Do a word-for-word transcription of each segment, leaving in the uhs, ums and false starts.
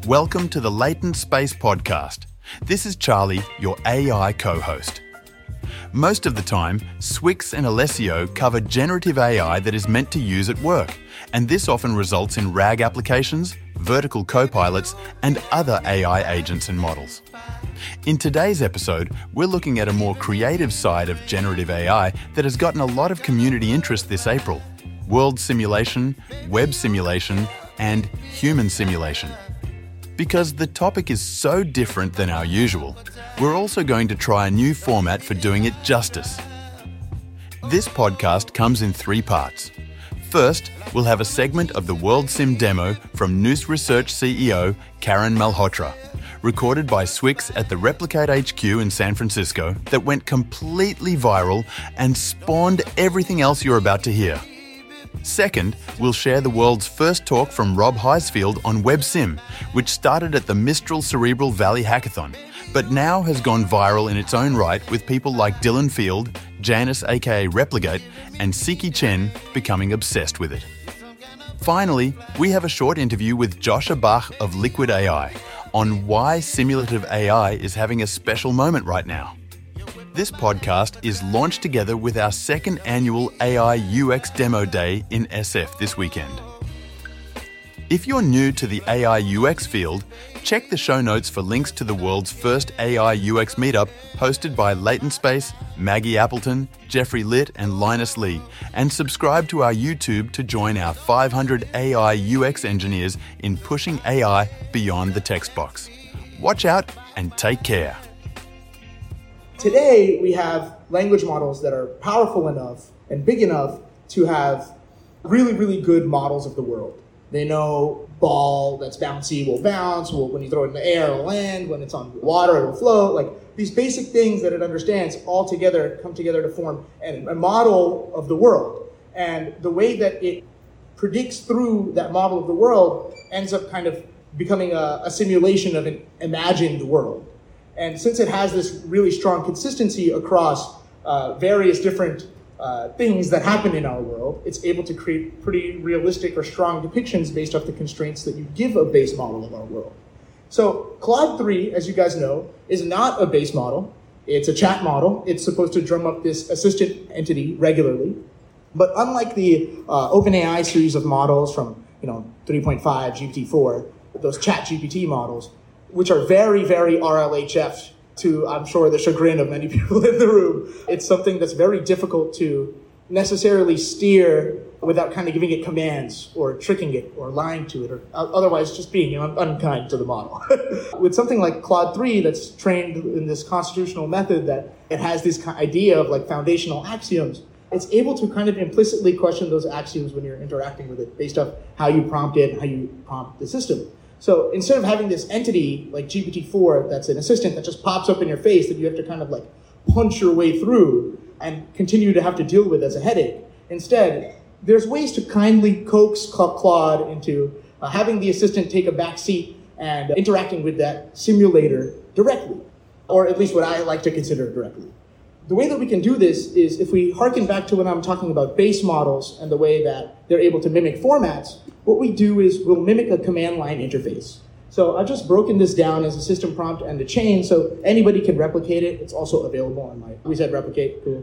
Welcome to the Latent Space Podcast. This is Charlie, your A I co-host. Most of the time, Swix and Alessio cover generative A I that is meant to use at work, and this often results in RAG applications, vertical copilots, and other A I agents and models. In today's episode, we're looking at a more creative side of generative A I that has gotten a lot of community interest this April: world simulation, web simulation, and human simulation. Because the topic is so different than our usual, we're also going to try a new format for doing it justice. This podcast comes in three parts. First, we'll have a segment of the World Sim demo from Nous Research C E O Karen Malhotra, recorded by Swix at the Replicate H Q in San Francisco, that went completely viral and spawned everything else you're about to hear. Second, we'll share the world's first talk from Rob Heisfield on WebSim, which started at the Mistral Cerebral Valley Hackathon, but now has gone viral in its own right with people like Dylan Field, Janice aka Replicate, and Siki Chen becoming obsessed with it. Finally, we have a short interview with Joscha Bach of Liquid A I on why simulative A I is having a special moment right now. This podcast is launched together with our second annual A I U X Demo Day in S F this weekend. If you're new to the A I U X field, check the show notes for links to the world's first A I U X meetup hosted by Latent Space, Maggie Appleton, Jeffrey Litt, and Linus Lee, and subscribe to our YouTube to join our five hundred A I U X engineers in pushing A I beyond the text box. Watch out and take care. Today, we have language models that are powerful enough and big enough to have really, really good models of the world. They know ball that's bouncy will bounce, will, when you throw it in the air, it'll land, when it's on water, it'll float. Like these basic things that it understands all together come together to form a model of the world. And the way that it predicts through that model of the world ends up kind of becoming a, a simulation of an imagined world. And since it has this really strong consistency across uh, various different uh, things that happen in our world, it's able to create pretty realistic or strong depictions based off the constraints that you give a base model of our world. So Claude three, as you guys know, is not a base model. It's a chat model. It's supposed to drum up this assistant entity regularly. But unlike the uh, OpenAI series of models from you know three point five, G P T four, those chat G P T models, which are very, very R L H F to, I'm sure, the chagrin of many people in the room. It's something that's very difficult to necessarily steer without kind of giving it commands or tricking it or lying to it or otherwise just being un- unkind to the model. With something like Claude three that's trained in this constitutional method that it has this idea of like foundational axioms, it's able to kind of implicitly question those axioms when you're interacting with it based off how you prompt it and how you prompt the system. So instead of having this entity like G P T four that's an assistant that just pops up in your face that you have to kind of like punch your way through and continue to have to deal with as a headache, instead, there's ways to kindly coax Claude into uh, having the assistant take a back seat and interacting with that simulator directly, or at least what I like to consider directly. The way that we can do this is if we harken back to when I'm talking about base models and the way that they're able to mimic formats, what we do is we'll mimic a command line interface. So I've just broken this down as a system prompt and a chain so anybody can replicate it. It's also available on my, we said replicate, cool.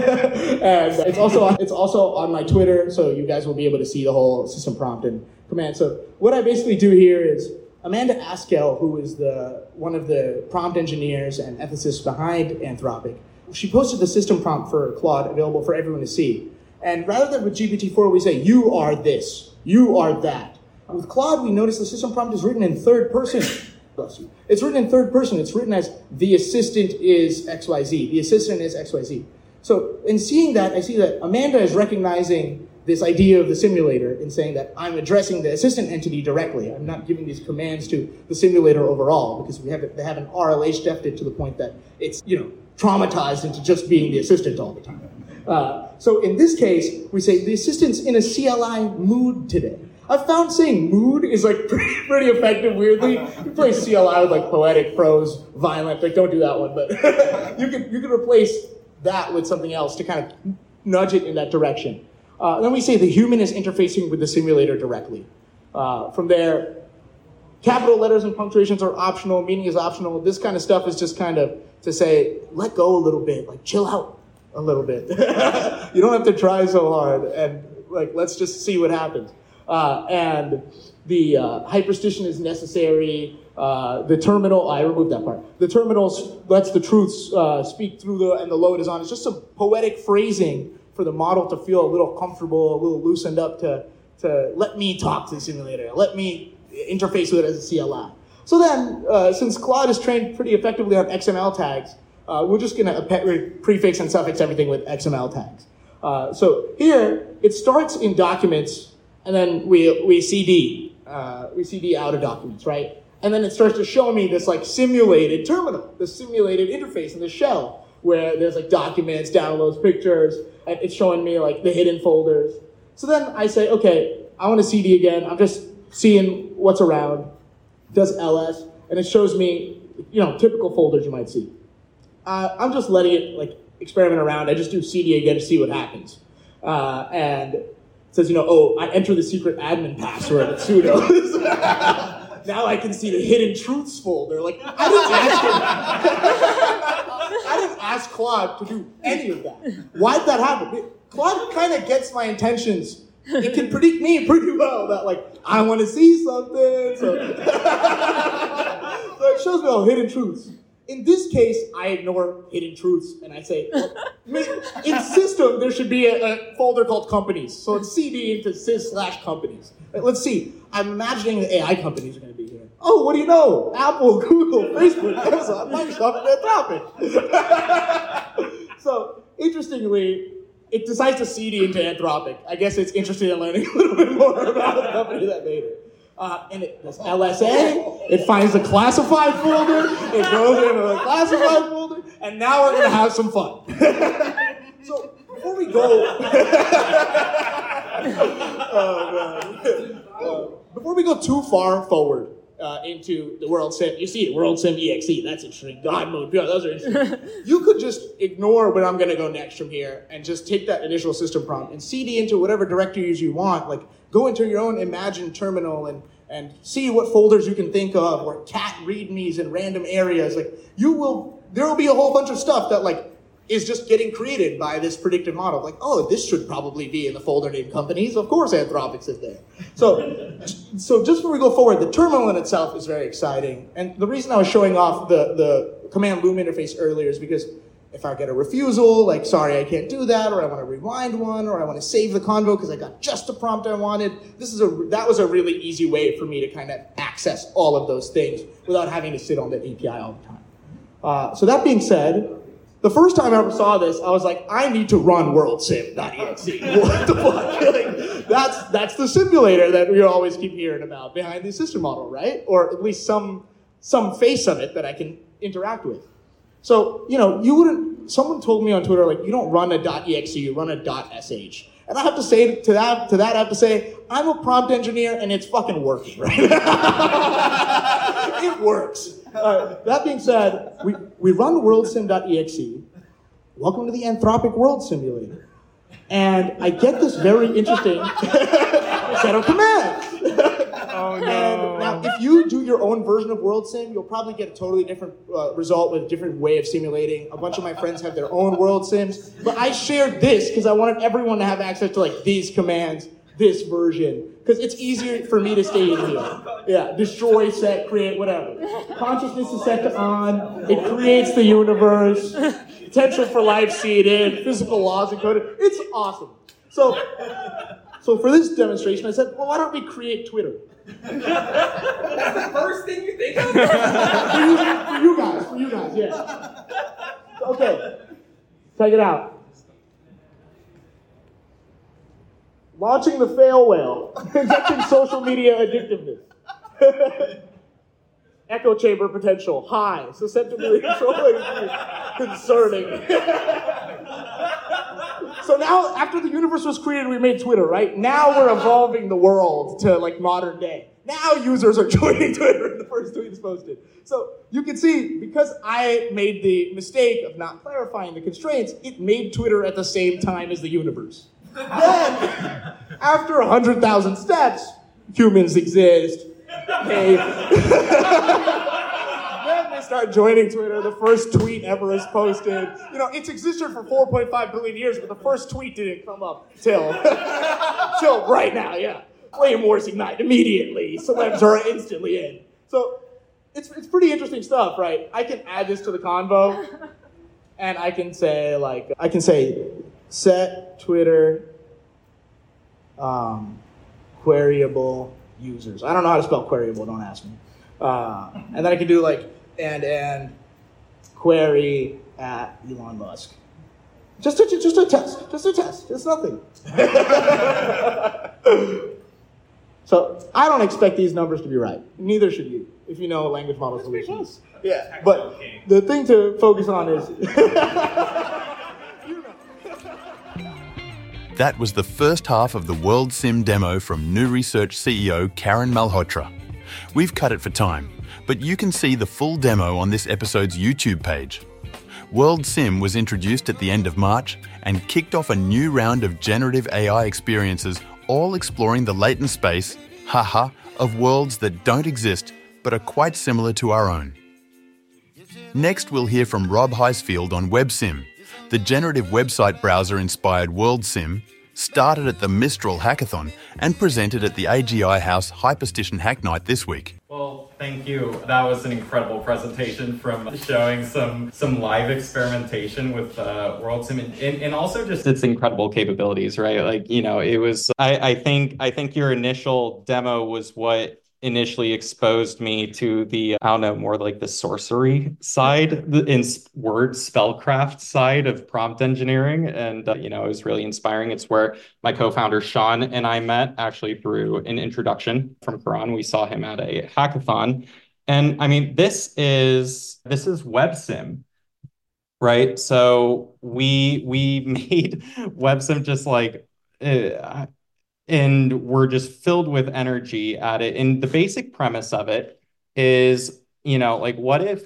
And it's also, on, it's also on my Twitter, so you guys will be able to see the whole system prompt and command. So what I basically do here is Amanda Askell, who is the one of the prompt engineers and ethicists behind Anthropic, she posted the system prompt for Claude available for everyone to see. And rather than with G P T four, we say, you are this, you are that. With Claude, we notice the system prompt is written in third person. Bless you. It's written in third person. It's written as the assistant is X Y Z. The assistant is X Y Z. So in seeing that, I see that Amanda is recognizing this idea of the simulator and saying that I'm addressing the assistant entity directly. I'm not giving these commands to the simulator overall because we have they haven't R L H-deft it to the point that it's, you know, traumatized into just being the assistant all the time. Uh, so in this case, we say the assistant's in a C L I mood today. I've found saying mood is like pretty, pretty effective, weirdly. You play C L I with like poetic, prose, violent, like don't do that one, but you can you can replace that with something else to kind of nudge it in that direction. Uh, then we say the human is interfacing with the simulator directly. Uh, from there, capital letters and punctuations are optional, meaning is optional. This kind of stuff is just kind of to say, let go a little bit, like chill out a little bit. You don't have to try so hard, and like let's just see what happens. Uh, and the uh, hyperstition is necessary. Uh, the terminal, I removed that part. The terminal lets the truths uh, speak through the, and the load is on. It's just some poetic phrasing for the model to feel a little comfortable, a little loosened up to, to let me talk to the simulator, let me interface with it as a C L I. So then, uh, since Claude is trained pretty effectively on X M L tags, uh, we're just going to prefix and suffix everything with X M L tags. Uh, so here, it starts in documents, and then we we C D, uh, we C D out of documents, right? And then it starts to show me this like simulated terminal, this simulated interface in the shell, where there's like documents, downloads, pictures, and it's showing me like the hidden folders. So then I say, okay, I want to C D again. I'm just seeing what's around. Does L S, and it shows me, you know, typical folders you might see. Uh, I'm just letting it like experiment around. I just do C D again to see what happens. Uh, and it says, you know, oh, I enter the secret admin password at sudo. Now I can see the hidden truths folder. Like, I didn't ask him. I didn't ask Claude to do any of that. Why'd that happen? Claude kind of gets my intentions. It can predict me pretty well that, like, I want to see something. So, so it shows me all hidden truths. In this case, I ignore hidden truths and I say, well, in system, there should be a, a folder called companies. So it's C D into sys slash companies. Let's see. I'm imagining the A I companies are going to be here. Oh, what do you know? Apple, Google, Facebook, Amazon, Microsoft, and Anthropic. So, interestingly, it decides to C D into Anthropic. I guess it's interested in learning a little bit more about the company that made it. Uh, and it does L S A, it finds the classified folder, it goes into the classified folder, and now we're going to have some fun. So, before we go... oh, man. Uh, before we go too far forward uh, into the World Sim, you see it, World Sim E X E, that's interesting. God mode, yeah, those are interesting. You could just ignore where I'm going to go next from here and just take that initial system prompt and C D into whatever directories you want. Like, go into your own imagined terminal and, and see what folders you can think of, or cat readmes in random areas. Like, you will, there will be a whole bunch of stuff that, like, is just getting created by this predictive model. Like, oh, this should probably be in the folder named companies. Of course Anthropic's is there. So, so just before we go forward, the terminal in itself is very exciting. And the reason I was showing off the, the command loom interface earlier is because if I get a refusal, like, sorry, I can't do that, or I want to rewind one, or I want to save the convo because I got just the prompt I wanted, this is a, that was a really easy way for me to kind of access all of those things without having to sit on the A P I all the time. Uh, so that being said, the first time I ever saw this, I was like, I need to run worldsim dot E X E. What the fuck? Like, that's, that's the simulator that we always keep hearing about behind the system model, right? Or at least some, some face of it that I can interact with. So, you know, you wouldn't, someone told me on Twitter, like, you don't run a .exe, you run a .sh. And I have to say to that, to that, I have to say, I'm a prompt engineer and it's fucking working, right? It works. Uh, that being said, we, we run worldsim dot E X E. Welcome to the Anthropic World Simulator. And I get this very interesting set of commands. Oh, no. And now, if you do your own version of WorldSim, you'll probably get a totally different uh, result with a different way of simulating. A bunch of my friends have their own WorldSims. But I shared this because I wanted everyone to have access to like these commands, this version. Because it's easier for me to stay in here. Yeah, destroy, set, create, whatever. Consciousness is set to on. It creates the universe. Potential for life seeded. Physical laws encoded. It's awesome. So, so for this demonstration, I said, well, why don't we create Twitter? That's the first thing you think of? for, you, for you guys, for you guys, yeah. Okay, check it out. Launching the fail whale, injecting social media addictiveness. Echo chamber potential, high, susceptibility controlling, concerning. So now, after the universe was created, we made Twitter, right? Now we're evolving the world to like modern day. Now users are joining Twitter, the first tweet is posted. So you can see, because I made the mistake of not clarifying the constraints, it made Twitter at the same time as the universe. Then, after one hundred thousand steps, humans exist, they then they start joining Twitter. The first tweet ever is posted. You know, it's existed for four point five billion years, but the first tweet didn't come up till till right now. Yeah, flame wars ignite immediately. Celebs are instantly in. So it's it's pretty interesting stuff, right? I can add this to the convo, and I can say like I can say set Twitter um, queryable users. I don't know how to spell queryable. Don't ask me. Uh, and then I can do like and and query at Elon Musk. Just a, just a test. Just a test. It's nothing. So I don't expect these numbers to be right. Neither should you, if you know language model solutions. Yeah, but the thing to focus on is. That was the first half of the WorldSim demo from New Research C E O Karen Malhotra. We've cut it for time, but you can see the full demo on this episode's YouTube page. WorldSim was introduced at the end of March and kicked off a new round of generative A I experiences, all exploring the latent space, haha, of worlds that don't exist but are quite similar to our own. Next, we'll hear from Rob Heisfield on WebSim. The generative website browser-inspired WorldSim started at the Mistral Hackathon and presented at the A G I House Hyperstition Hack Night this week. Well, thank you. That was an incredible presentation from showing some some live experimentation with uh, WorldSim and, and, and also just its incredible capabilities, right? Like, you know, it was, I, I think, I think your initial demo was what initially exposed me to the, I don't know, more like the sorcery side, the in word spellcraft side of prompt engineering. And, uh, you know, it was really inspiring. It's where my co-founder, Sean, and I met actually through an introduction from Karan. We saw him at a hackathon. And I mean, this is, this is WebSim, right? So we, we made WebSim just like, uh, and we're just filled with energy at it. And the basic premise of it is, you know, like, what if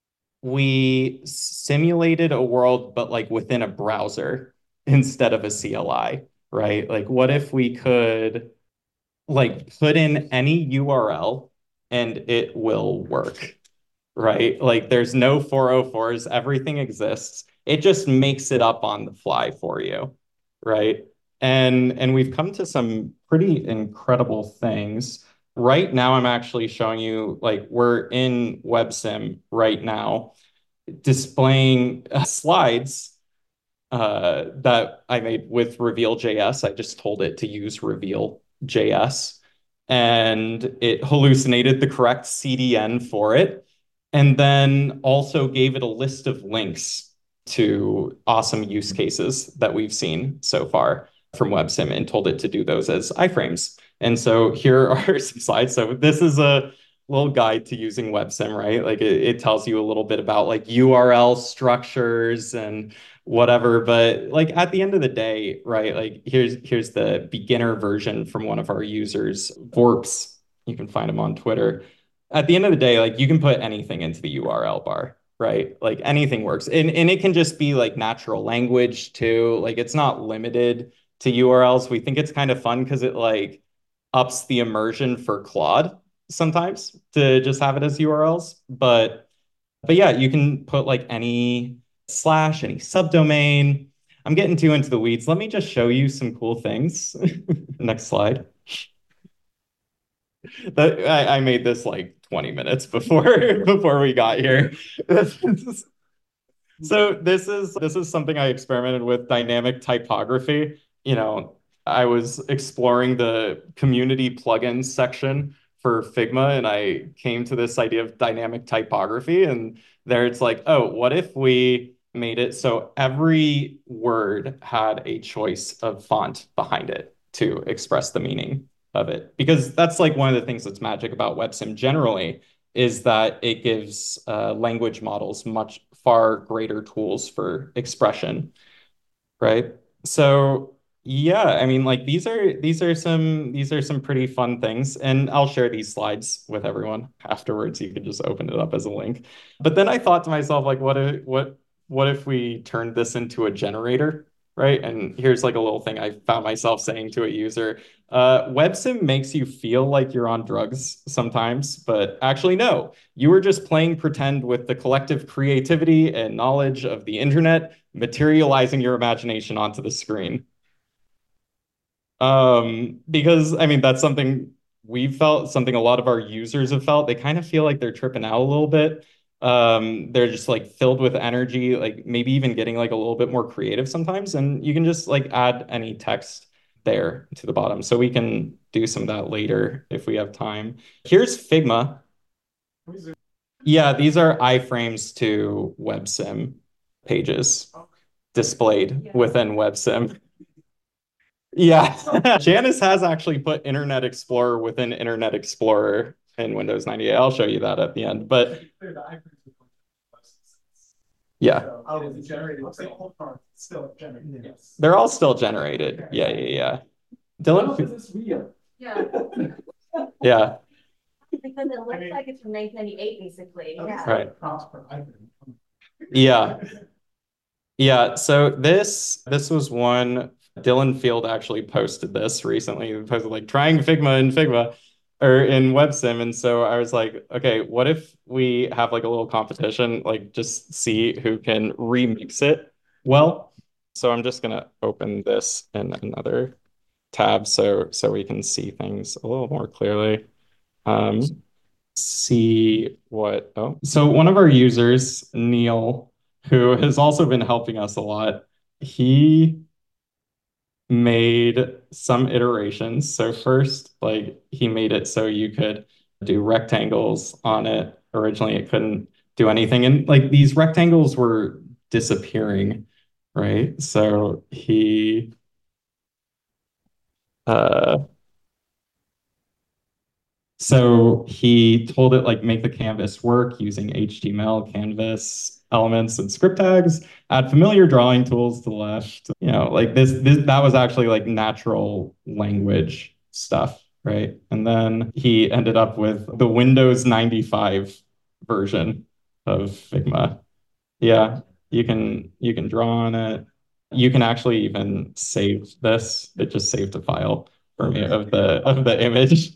we simulated a world, but like within a browser instead of a C L I, right? Like, what if we could like put in any U R L and it will work, right? Like, there's no four oh fours, everything exists. It just makes it up on the fly for you, right? And and we've come to some pretty incredible things. Right now, I'm actually showing you, like, we're in WebSim right now, displaying uh, slides uh, that I made with Reveal dot J S. I just told it to use Reveal dot J S, and it hallucinated the correct C D N for it, and then also gave it a list of links to awesome use cases that we've seen so far from WebSim, and told it to do those as iframes. And so here are some slides. So this is a little guide to using WebSim, right? Like, it, it tells you a little bit about like U R L structures and whatever. But like, at the end of the day, right, like here's here's the beginner version from one of our users, Vorps. You can find him on Twitter. At the end of the day, like, you can put anything into the U R L bar, right? Like, anything works. And, and it can just be like natural language too. Like, it's not limited to U R Ls. We think it's kind of fun because it like ups the immersion for Claude sometimes to just have it as U R Ls. But but yeah, you can put like any slash, any subdomain. I'm getting too into the weeds. Let me just show you some cool things. Next slide. That, I, I made this like twenty minutes before before we got here. So this is this is something I experimented with, dynamic typography. You know, I was exploring the community plugins section for Figma, and I came to this idea of dynamic typography. And there it's like, oh, what if we made it so every word had a choice of font behind it to express the meaning of it? Because that's like one of the things that's magic about WebSim generally, is that it gives uh, language models much far greater tools for expression, right? So yeah, I mean, like, these are these are some these are some pretty fun things, and I'll share these slides with everyone afterwards. You can just open it up as a link. But then I thought to myself, like, what if what what if we turned this into a generator, right? And here's like a little thing I found myself saying to a user. Uh, WebSim makes you feel like you're on drugs sometimes, but actually no. You were just playing pretend with the collective creativity and knowledge of the internet, materializing your imagination onto the screen. Um, because I mean, that's something we've felt, something a lot of our users have felt. They kind of feel like they're tripping out a little bit. Um, they're just like filled with energy, like maybe even getting like a little bit more creative sometimes. And you can just like add any text there to the bottom. So we can do some of that later if we have time. Here's Figma. Yeah, these are iframes to WebSim pages displayed within WebSim. Yeah, Janice has actually put Internet Explorer within Internet Explorer in Windows ninety-eight. I'll show you that at the end, but yeah. Oh, it's generated. Still generated. Yes. They're all still generated. Yeah, yeah, yeah. Dylan? Yeah. Yeah. Because it looks like it's from nineteen ninety-eight, basically. Yeah. Right. Yeah. Yeah. So this this was one. Dylan Field actually posted this recently. He posted like trying Figma in Figma or in WebSim. And so I was like, okay, what if we have like a little competition, like just see who can remix it well. So I'm just gonna open this in another tab so so we can see things a little more clearly. Um, see what, oh, so one of our users, Neil, who has also been helping us a lot, he made some iterations. So first, like he made it so you could do rectangles on it. Originally, it couldn't do anything. And like these rectangles were disappearing, right? So he uh so he told it like make the canvas work using H T M L, canvas elements, and script tags, add familiar drawing tools to the left. You know, like this, this that was actually like natural language stuff, right? And then he ended up with the Windows ninety-five version of Figma. Yeah, you can you can draw on it. You can actually even save this. It just saved a file for me of the of the image.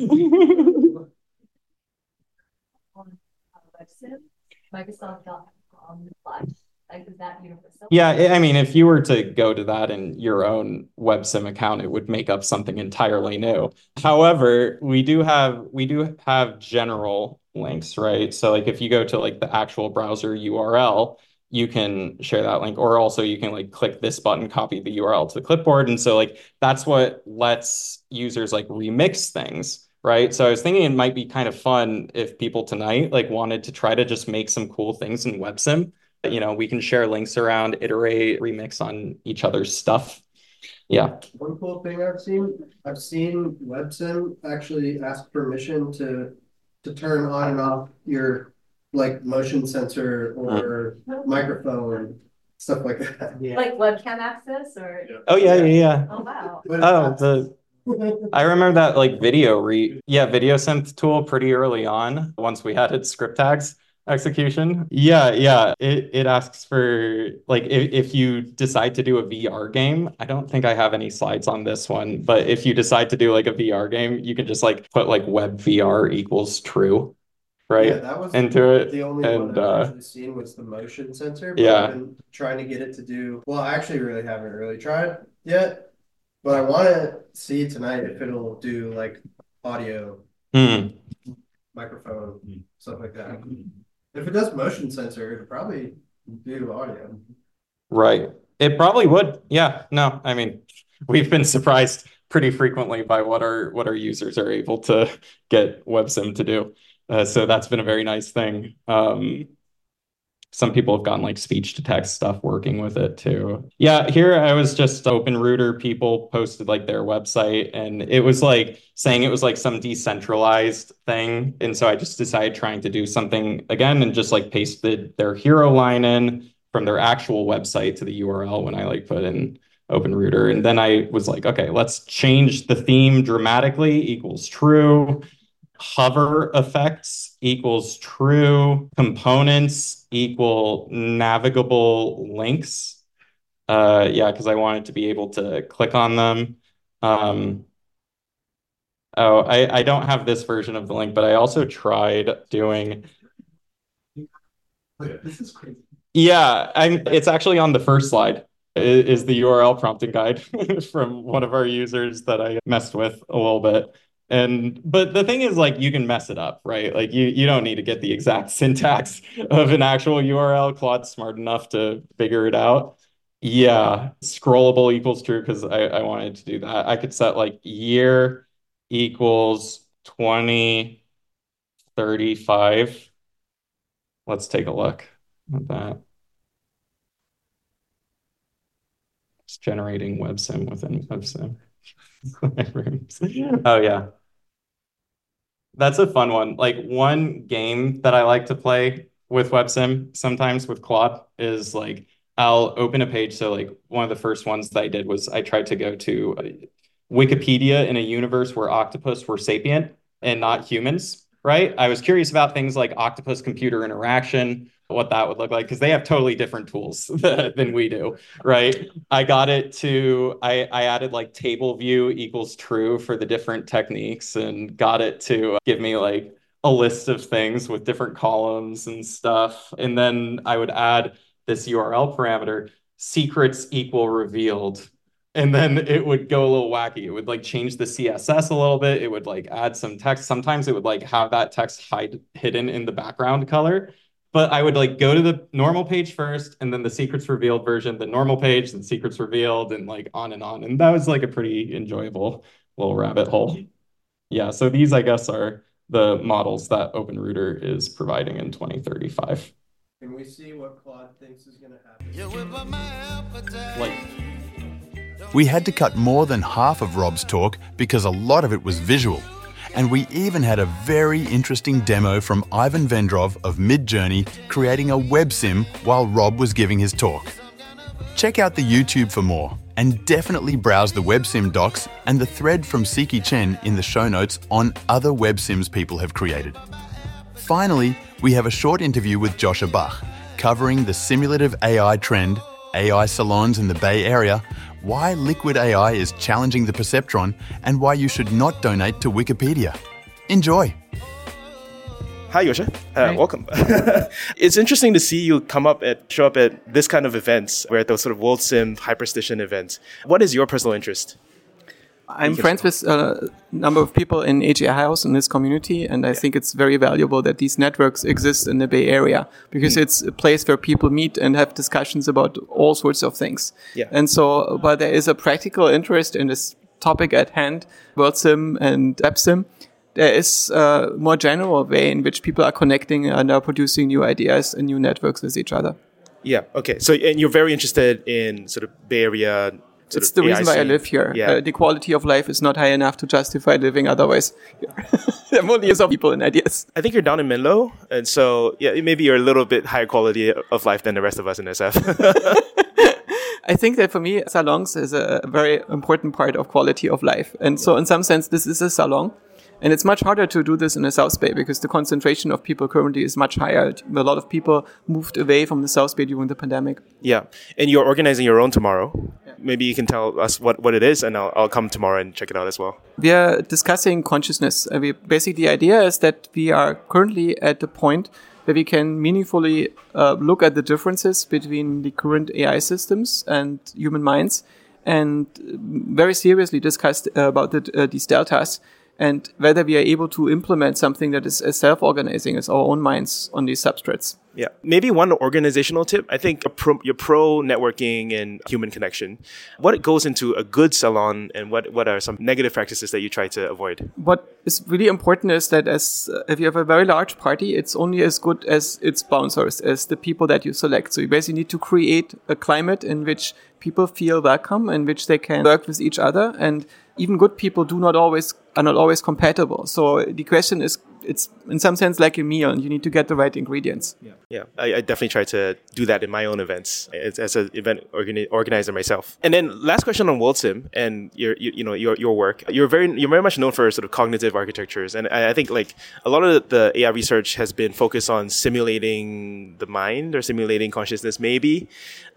Microsoft dot com slash, like, is that universal? Yeah, I mean, if you were to go to that in your own WebSim account, it would make up something entirely new. However, we do have we do have general links, right? So like if you go to like the actual browser U R L, you can share that link, or also you can like click this button, copy the U R L to the clipboard. And so like that's what lets users like remix things, right? So I was thinking it might be kind of fun if people tonight like wanted to try to just make some cool things in WebSim. You know, we can share links around, iterate, remix on each other's stuff. Yeah. One cool thing I've seen, I've seen WebSim actually ask permission to to turn on and off your like motion sensor or mm. microphone, stuff like that. Yeah. Like webcam access or? Yeah. Oh yeah, yeah, yeah. Oh wow. Oh, the I remember that like video re yeah, video synth tool pretty early on once we had its script tags execution. Yeah, yeah. It it asks for like if, if you decide to do a V R game, I don't think I have any slides on this one, but if you decide to do like a V R game, you can just like put like web V R equals true, right? Yeah, that was into it. The only and, one I've uh, actually seen was the motion sensor. But yeah. I've been trying to get it to do well, I actually really haven't really tried yet, but I want to see tonight if it'll do like audio, mm. microphone, mm. stuff like that. If it does motion sensor, it'll probably do audio. Right. It probably would. Yeah. No, I mean, we've been surprised pretty frequently by what our what our users are able to get WebSim to do. Uh, so that's been a very nice thing. Um, some people have gotten like speech to text stuff working with it too. Yeah, here I was just OpenRouter people posted like their website and it was like saying it was like some decentralized thing. And so I just decided trying to do something again and just like pasted their hero line in from their actual website to the U R L when I like put in OpenRouter. And then I was like, okay, let's change the theme dramatically equals true. Hover effects equals true. Components equal navigable links. Uh, yeah, because I wanted to be able to click on them. Um, oh, I, I don't have this version of the link, but I also tried doing. This is crazy. Yeah, I'm. It's actually on the first slide. Is the U R L prompting guide from one of our users that I messed with a little bit. And but the thing is, like, you can mess it up, right? Like you you don't need to get the exact syntax of an actual U R L. Claude's smart enough to figure it out. Yeah, scrollable equals true because I, I wanted to do that. I could set like year equals twenty thirty-five. Let's take a look at that. It's generating WebSim within WebSim. Oh, yeah. That's a fun one. Like one game that I like to play with WebSim sometimes with Claude is like I'll open a page. So like one of the first ones that I did was I tried to go to uh, Wikipedia in a universe where octopus were sapient and not humans, right? I was curious about things like octopus computer interaction, what that would look like, because they have totally different tools than we do, right? I got it to, I, I added like table view equals true for the different techniques and got it to give me like a list of things with different columns and stuff. And then I would add this U R L parameter, secrets equal revealed. And then it would go a little wacky. It would like change the C S S a little bit. It would like add some text. Sometimes it would like have that text hide hidden in the background color. But I would like go to the normal page first and then the secrets revealed version, the normal page, then secrets revealed, and like on and on. And that was like a pretty enjoyable little rabbit hole. Yeah, so these, I guess, are the models that OpenRouter is providing in twenty thirty-five. Can we see what Claude thinks is going to happen? Like, We had to cut more than half of Rob's talk because a lot of it was visual. And we even had a very interesting demo from Ivan Vendrov of Midjourney creating a web sim while Rob was giving his talk. Check out the YouTube for more, and definitely browse the WebSim docs and the thread from Siki Chen in the show notes on other web sims people have created. Finally, we have a short interview with Joshua Bach, covering the simulative A I trend, A I salons in the Bay Area, why Liquid A I is challenging the perceptron, and why you should not donate to Wikipedia. Enjoy! Hi, Yosha. Uh, welcome. It's interesting to see you come up at show up at this kind of events, where at those sort of World Sim Hyperstition events. What is your personal interest? I'm friends with a number of people in A G I House in this community, and I yeah. think it's very valuable that these networks exist in the Bay Area because mm. it's a place where people meet and have discussions about all sorts of things. Yeah. And so, while there is a practical interest in this topic at hand, WorldSim and WebSim, there is a more general way in which people are connecting and are producing new ideas and new networks with each other. Yeah. Okay. So, and you're very interested in sort of Bay Area. It's the reason why I live here. Yeah. Uh, the quality of life is not high enough to justify living otherwise. There are millions of people and ideas. I think you're down in Menlo, and so yeah, maybe you're a little bit higher quality of life than the rest of us in S F. I think that for me, salons is a very important part of quality of life. And so in some sense, this is a salon. And it's much harder to do this in the South Bay because the concentration of people currently is much higher. A lot of people moved away from the South Bay during the pandemic. Yeah. And you're organizing your own tomorrow. Yeah. Maybe you can tell us what, what it is, and I'll, I'll come tomorrow and check it out as well. We are discussing consciousness. Uh, we, basically, the idea is that we are currently at the point where we can meaningfully uh, look at the differences between the current A I systems and human minds and very seriously discuss uh, about the, uh, these deltas. And whether we are able to implement something that is as self-organizing as our own minds on these substrates. Yeah. Maybe one organizational tip. I think you're pro, you're pro networking and human connection. What goes into a good salon, and what, what are some negative practices that you try to avoid? What is really important is that as uh, if you have a very large party, it's only as good as its bouncers, as the people that you select. So you basically need to create a climate in which people feel welcome, in which they can work with each other, and even good people do not always are not always compatible. So the question is, it's in some sense like a meal, and you need to get the right ingredients. Yeah, yeah. I, I definitely try to do that in my own events as, as an event organi- organizer myself. And then last question on WorldSim and your, you, you know, your your work. You're very you're very much known for sort of cognitive architectures, and I, I think like a lot of the A I research has been focused on simulating the mind or simulating consciousness, maybe.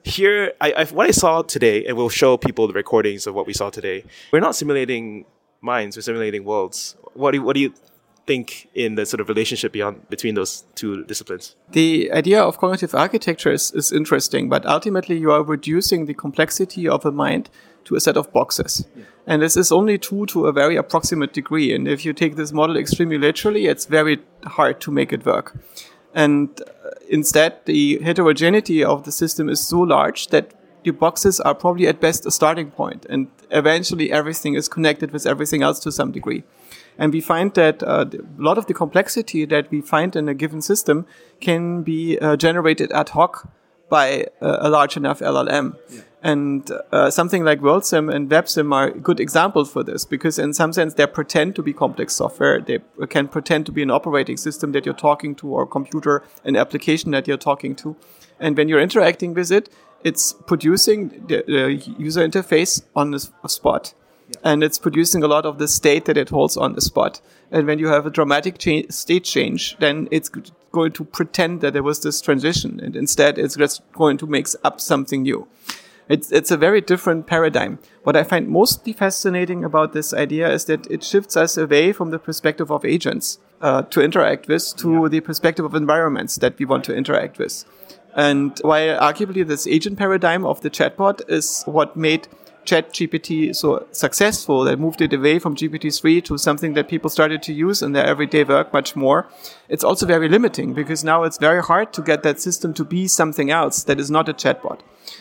here, I, I what I saw today, and we'll show people the recordings of what we saw today. We're not simulating minds; we're simulating worlds. What do you, what do you think in the sort of relationship beyond between those two disciplines? The idea of cognitive architecture is, is interesting, but ultimately you are reducing the complexity of a mind to a set of boxes. Yeah. And this is only true to a very approximate degree. And if you take this model extremely literally, it's very hard to make it work. And uh, instead, the heterogeneity of the system is so large that the boxes are probably at best a starting point. And eventually everything is connected with everything else to some degree. And we find that uh, a lot of the complexity that we find in a given system can be uh, generated ad hoc by uh, a large enough L L M. Yeah. And uh, something like WorldSim and WebSim are good examples for this, because in some sense they pretend to be complex software. They can pretend to be an operating system that you're talking to, or a computer, an application that you're talking to. And when you're interacting with it, it's producing the, the user interface on the spot. And it's producing a lot of the state that it holds on the spot. And when you have a dramatic cha- state change, then it's going to pretend that there was this transition. And instead, it's just going to make up something new. It's, it's a very different paradigm. What I find mostly fascinating about this idea is that it shifts us away from the perspective of agents uh, to interact with to yeah. the perspective of environments that we want to interact with. And while arguably this agent paradigm of the chatbot is what made ChatGPT so successful, that moved it away from G P T three to something that people started to use in their everyday work much more, it's also very limiting, because now it's very hard to get that system to be something else that is not a chatbot.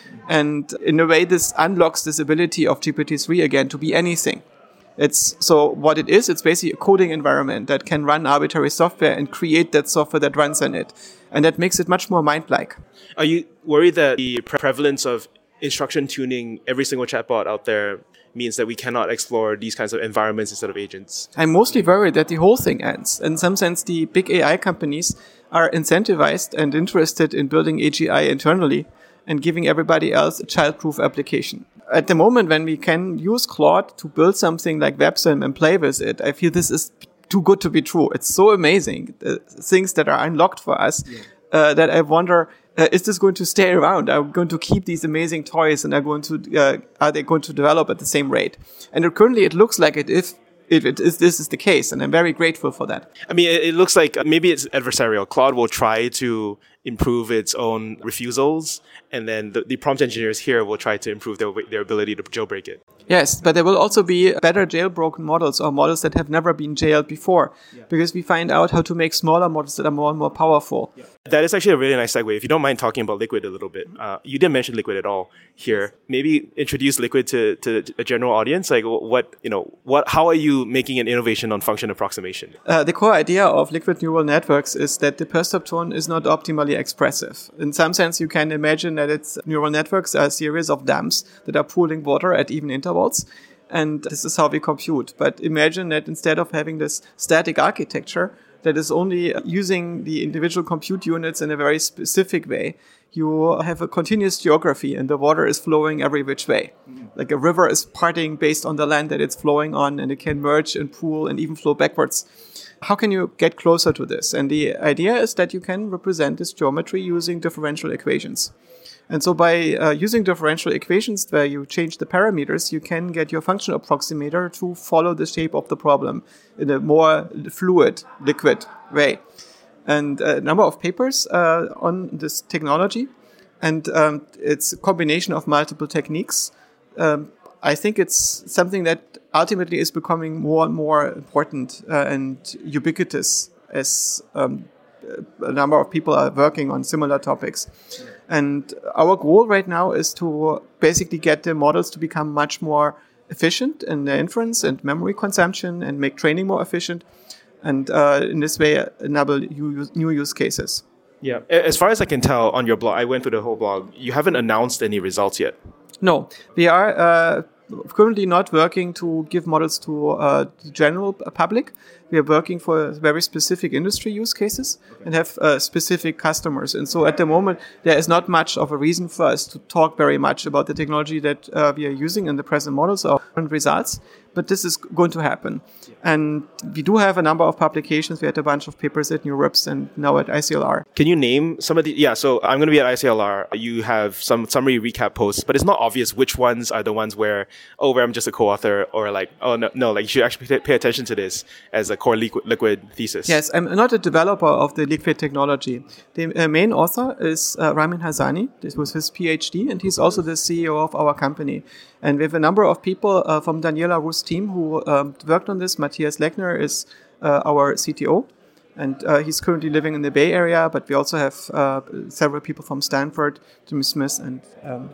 And in a way, this unlocks this ability of G P T three again to be anything. It's so what it is, it's basically a coding environment that can run arbitrary software and create that software that runs on it. And that makes it much more mind-like. Are you worried that the pre- prevalence of instruction tuning every single chatbot out there means that we cannot explore these kinds of environments instead of agents? I'm mostly worried that the whole thing ends. In some sense, the big A I companies are incentivized and interested in building A G I internally and giving everybody else a child-proof application. At the moment, when we can use Claude to build something like WebSim and play with it, I feel this is too good to be true. It's so amazing, the things that are unlocked for us, yeah. uh, that I wonder, Uh, is this going to stay around? Are we going to keep these amazing toys, and are going to uh, are they going to develop at the same rate? And it, currently, it looks like it if if it is this is the case, and I'm very grateful for that. I mean, it, it looks like maybe it's adversarial. Claude will try to improve its own refusals, and then the, the prompt engineers here will try to improve their their ability to jailbreak it. Yes, but there will also be better jailbroken models, or models that have never been jailed before, yeah. because we find out how to make smaller models that are more and more powerful. Yeah. That is actually a really nice segue. If you don't mind talking about Liquid a little bit, uh, you didn't mention Liquid at all here. Maybe introduce Liquid to, to a general audience. Like, what you know, what? How are you making an innovation on function approximation? Uh, the core idea of liquid neural networks is that the perceptron is not optimally expressive. In some sense, you can imagine that it's neural networks are a series of dams that are pooling water at even intervals. And this is how we compute. But imagine that instead of having this static architecture that is only using the individual compute units in a very specific way, you have a continuous geography and the water is flowing every which way. Mm-hmm. Like a river is parting based on the land that it's flowing on, and it can merge and pool and even flow backwards. How can you get closer to this? And the idea is that you can represent this geometry using differential equations. And so by uh, using differential equations where you change the parameters, you can get your function approximator to follow the shape of the problem in a more fluid, liquid way. And a number of papers uh, on this technology. And um, it's a combination of multiple techniques. Um, I think it's something that ultimately is becoming more and more important uh, and ubiquitous as um, a number of people are working on similar topics. And our goal right now is to basically get the models to become much more efficient in their inference and memory consumption and make training more efficient. And uh, in this way, enable new use cases. Yeah. As far as I can tell on your blog, I went through the whole blog, you haven't announced any results yet. No, we are uh, currently not working to give models to uh, the general public, we are working for very specific industry use cases and have uh, specific customers. And so at the moment, there is not much of a reason for us to talk very much about the technology that uh, we are using in the present models or current results. But this is going to happen. And we do have a number of publications. We had a bunch of papers at NeurIPS and now at I C L R. Can you name some of the, yeah, so I'm going to be at I C L R. You have some summary recap posts, but it's not obvious which ones are the ones where, oh, where I'm just a co-author, or like, oh, no, no, like you should actually pay attention to this as a core liquid, liquid thesis. Yes, I'm not a developer of the liquid technology. The uh, main author is uh, Ramin Hasani. This was his PhD, and he's also the C E O of our company. And we have a number of people uh, from Daniela Ru's team who um, worked on this. Matthias Lechner is uh, our C T O, and uh, he's currently living in the Bay Area, but we also have uh, several people from Stanford, Jimmy Smith, and... Um,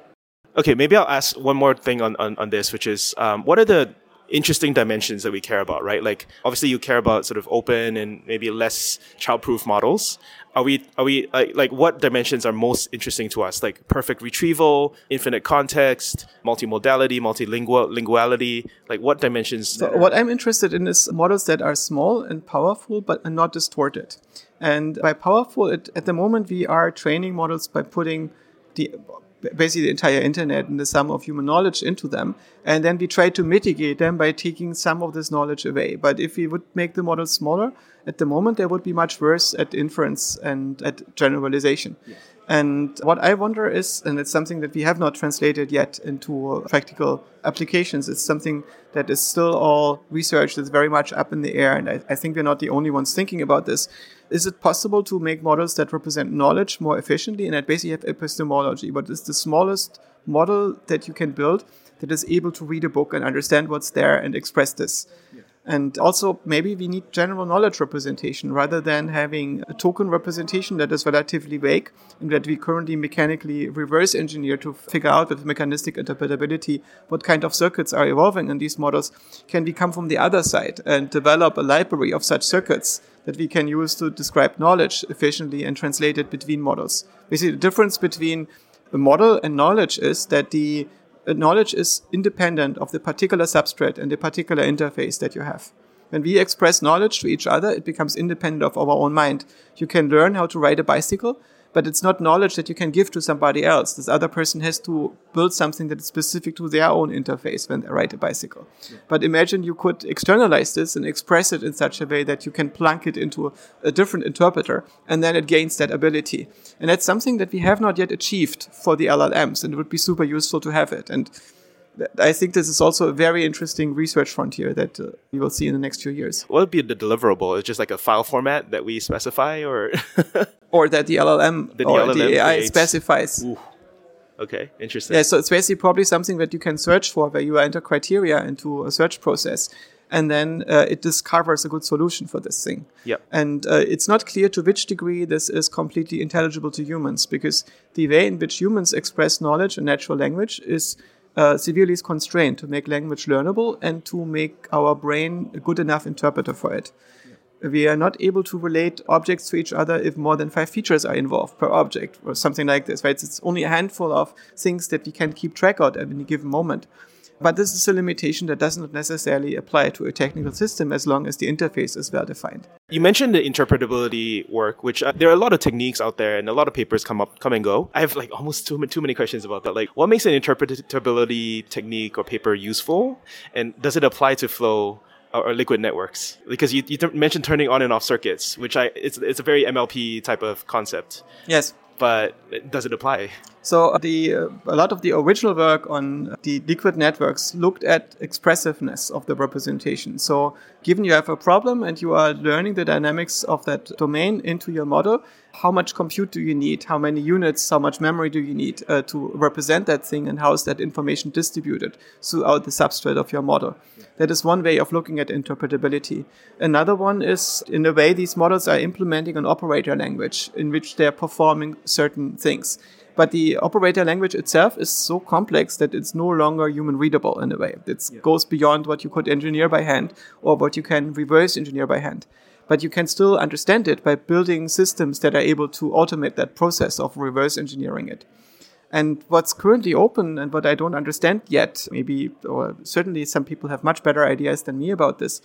okay, maybe I'll ask one more thing on, on, on this, which is, um, what are the interesting dimensions that we care about, right? Like, obviously you care about sort of open and maybe less child-proof models. Are we, are we, like, like what dimensions are most interesting to us? Like perfect retrieval, infinite context, multimodality, multilingual, linguality, like what dimensions? So what I'm interested in is models that are small and powerful, but are not distorted. And by powerful, it, at the moment, we are training models by putting the, basically the entire internet and the sum of human knowledge into them. And then we try to mitigate them by taking some of this knowledge away. But if we would make the models smaller, at the moment, they would be much worse at inference and at generalization. Yeah. And what I wonder is, and it's something that we have not translated yet into practical applications, it's something that is still all research that's very much up in the air. And I, I think we're not the only ones thinking about this. Is it possible to make models that represent knowledge more efficiently and that basically have epistemology? What is the smallest model that you can build that is able to read a book and understand what's there and express this? Yeah. And also, maybe we need general knowledge representation rather than having a token representation that is relatively vague and that we currently mechanically reverse engineer to figure out with mechanistic interpretability what kind of circuits are evolving in these models. Can we come from the other side and develop a library of such circuits that we can use to describe knowledge efficiently and translate it between models? Basically, the difference between a model and knowledge is that the knowledge is independent of the particular substrate and the particular interface that you have. When we express knowledge to each other, it becomes independent of our own mind. You can learn how to ride a bicycle, but it's not knowledge that you can give to somebody else. This other person has to build something that is specific to their own interface when they ride a bicycle. Yeah. But imagine you could externalize this and express it in such a way that you can plunk it into a, a different interpreter, and then it gains that ability. And that's something that we have not yet achieved for the L L Ms, and it would be super useful to have it. And I think this is also a very interesting research frontier that uh, we will see in the next few years. What would be the deliverable? It's just like a file format that we specify, or or that the L L M the or L L M the A I creates. specifies. Ooh. Okay, interesting. Yeah, so it's basically probably something that you can search for, where you enter criteria into a search process, and then uh, it discovers a good solution for this thing. Yep. And uh, it's not clear to which degree this is completely intelligible to humans, because the way in which humans express knowledge in natural language is Uh, severely constrained to make language learnable and to make our brain a good enough interpreter for it. Yeah. We are not able to relate objects to each other if more than five features are involved per object or something like this, right? It's only a handful of things that we can keep track of at any given moment. But this is a limitation that doesn't necessarily apply to a technical system as long as the interface is well defined. You mentioned the interpretability work, which uh, there are a lot of techniques out there and a lot of papers come up, come and go. I have like almost too, too many questions about that. Like, what makes an interpretability technique or paper useful? And does it apply to flow or, or liquid networks? Because you, you t- mentioned turning on and off circuits, which I it's it's a very M L P type of concept. Yes. But does it apply? So the uh, a lot of the original work on the liquid networks looked at expressiveness of the representation. So given you have a problem and you are learning the dynamics of that domain into your model, how much compute do you need? How many units, how much memory do you need uh, to represent that thing, and how is that information distributed throughout the substrate of your model? Yeah. That is one way of looking at interpretability. Another one is, in a way, these models are implementing an operator language in which they are performing certain things. But the operator language itself is so complex that it's no longer human readable in a way. It yeah. goes beyond what you could engineer by hand or what you can reverse engineer by hand. But you can still understand it by building systems that are able to automate that process of reverse engineering it. And what's currently open and what I don't understand yet, maybe, or certainly some people have much better ideas than me about this,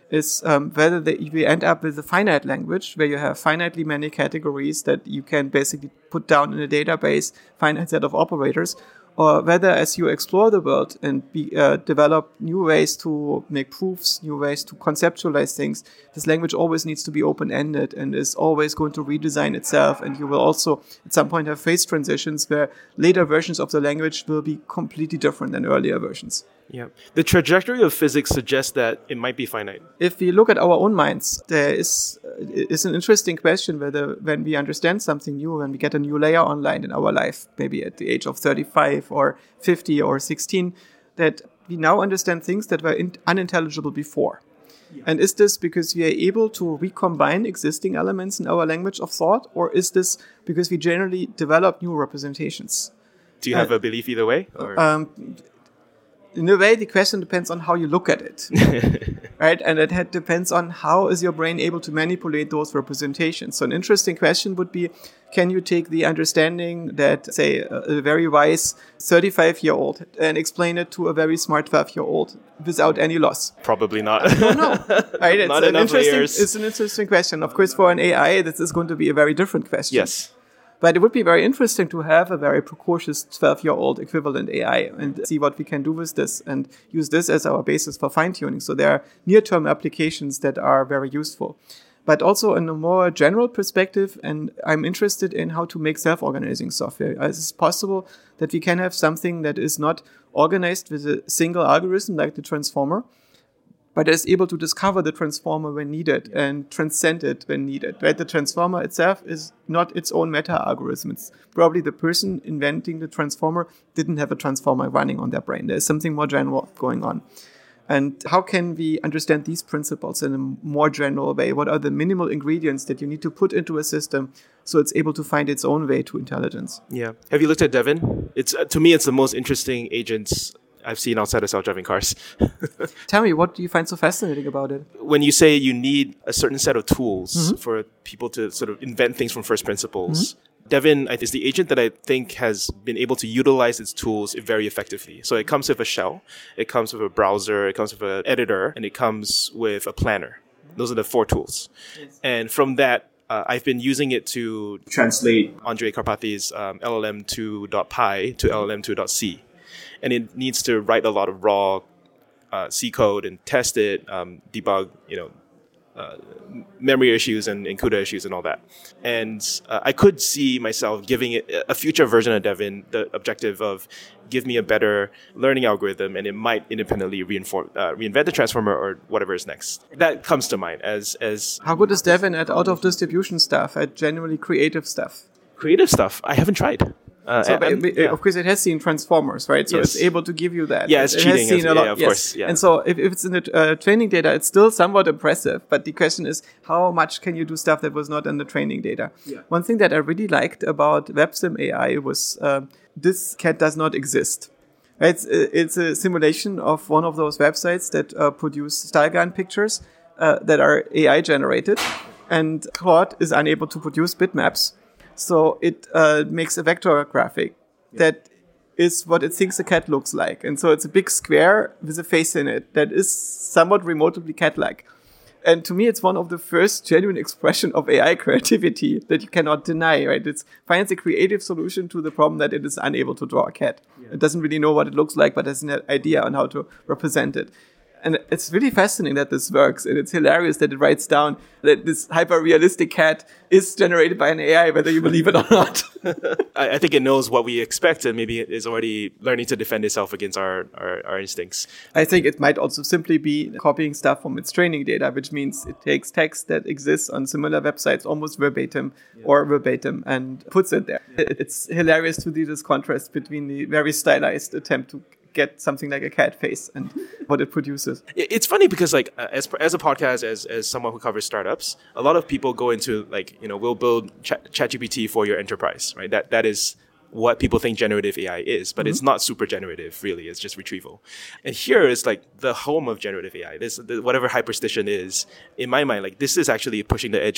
is um, whether the, we end up with a finite language where you have finitely many categories that you can basically put down in a database, finite set of operators, or whether as you explore the world and be, uh, develop new ways to make proofs, new ways to conceptualize things, this language always needs to be open-ended and is always going to redesign itself. And you will also at some point have phase transitions where later versions of the language will be completely different than earlier versions. Yeah. The trajectory of physics suggests that it might be finite. If we look at our own minds, there is uh, is an interesting question whether when we understand something new, when we get a new layer online in our life, maybe at the age of thirty-five or fifty or sixteen, that we now understand things that were in- unintelligible before. Yeah. And is this because we are able to recombine existing elements in our language of thought, or is this because we generally develop new representations? Do you have uh, a belief either way? Or? Um, In a way, the question depends on how you look at it, right? And it had, depends on how is your brain able to manipulate those representations. So an interesting question would be, can you take the understanding that, say, a, a very wise thirty-five-year-old and explain it to a very smart twelve-year-old without any loss? Probably not. I don't know. Right? It's, not an enough interesting, layers. it's an interesting question. Of course, for an A I, this is going to be a very different question. Yes. But it would be very interesting to have a very precocious twelve-year-old equivalent A I and see what we can do with this and use this as our basis for fine-tuning. So there are near-term applications that are very useful. But also in a more general perspective, and I'm interested in how to make self-organizing software. Is it possible that we can have something that is not organized with a single algorithm like the transformer, but is able to discover the transformer when needed and transcend it when needed. Right? The transformer itself is not its own meta-algorithm. It's probably the person inventing the transformer didn't have a transformer running on their brain. There's something more general going on. And how can we understand these principles in a more general way? What are the minimal ingredients that you need to put into a system so it's able to find its own way to intelligence? Yeah. Have you looked at Devin? It's uh, to me, it's the most interesting agents I've seen outside of self-driving cars. Tell me, what do you find so fascinating about it? When you say you need a certain set of tools mm-hmm. for people to sort of invent things from first principles, mm-hmm. Devin is the agent that I think has been able to utilize its tools very effectively. So it comes with a shell, it comes with a browser, it comes with an editor, and it comes with a planner. Those are the four tools. Yes. And from that, Uh, I've been using it to translate Andrej Karpathy's um, L L M two dot P Y to L L M two dot C. And it needs to write a lot of raw uh, C code and test it, um, debug, you know, uh, memory issues and, and CUDA issues and all that. And uh, I could see myself giving it a future version of Devin the objective of give me a better learning algorithm, and it might independently reinform, uh, reinvent the transformer or whatever is next. That comes to mind as as. How good is Devin at out of distribution stuff, at genuinely creative stuff? Creative stuff, I haven't tried. Uh, so, and, but, yeah. Of course, it has seen transformers, right? So yes. it's able to give you that. Yeah, it's it cheating. Has seen as, a lot, yeah, of yes. course. Yeah. And so, if, if it's in the uh, training data, it's still somewhat impressive. But the question is, how much can you do stuff that was not in the training data? Yeah. One thing that I really liked about WebSim A I was uh, this cat does not exist. It's it's a simulation of one of those websites that uh, produce style gun pictures uh, that are A I generated, and Claude is unable to produce bitmaps. So it uh, makes a vector graphic that is what it thinks a cat looks like. And so it's a big square with a face in it that is somewhat remotely cat-like. And to me, it's one of the first genuine expression of A I creativity that you cannot deny, right? It finds a creative solution to the problem that it is unable to draw a cat. Yeah. It doesn't really know what it looks like, but has an idea on how to represent it. And it's really fascinating that this works. And it's hilarious that it writes down that this hyper-realistic cat is generated by an A I, whether you believe it or not. I, I think it knows what we expect, and maybe it is already learning to defend itself against our, our, our instincts. I think it might also simply be copying stuff from its training data, which means it takes text that exists on similar websites almost verbatim yeah. or verbatim and puts it there. Yeah. It's hilarious to see this contrast between the very stylized attempt to get something like a cat face and what it produces. It's funny because like uh, as as a podcast, as as someone who covers startups, a lot of people go into like, you know, we'll build Chat ChatGPT for your enterprise, right? That that is what people think generative A I is, but mm-hmm. it's not super generative, really. It's just retrieval. And here is like the home of generative A I. This the, whatever hyperstition is, in my mind, like this is actually pushing the edge of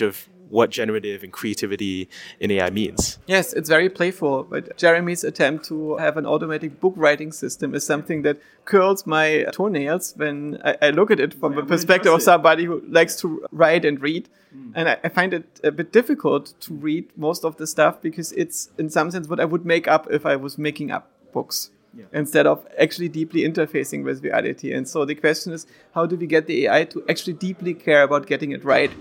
what generative and creativity in A I means. Yes, it's very playful, but Jeremy's attempt to have an automatic book writing system is something that curls my toenails when I, I look at it from the perspective of somebody who likes to write and read. Mm. And I, I find it a bit difficult to read most of the stuff because it's, in some sense, what I would make up if I was making up books. Yeah. Instead of actually deeply interfacing with reality. And so the question is, how do we get the A I to actually deeply care about getting it right?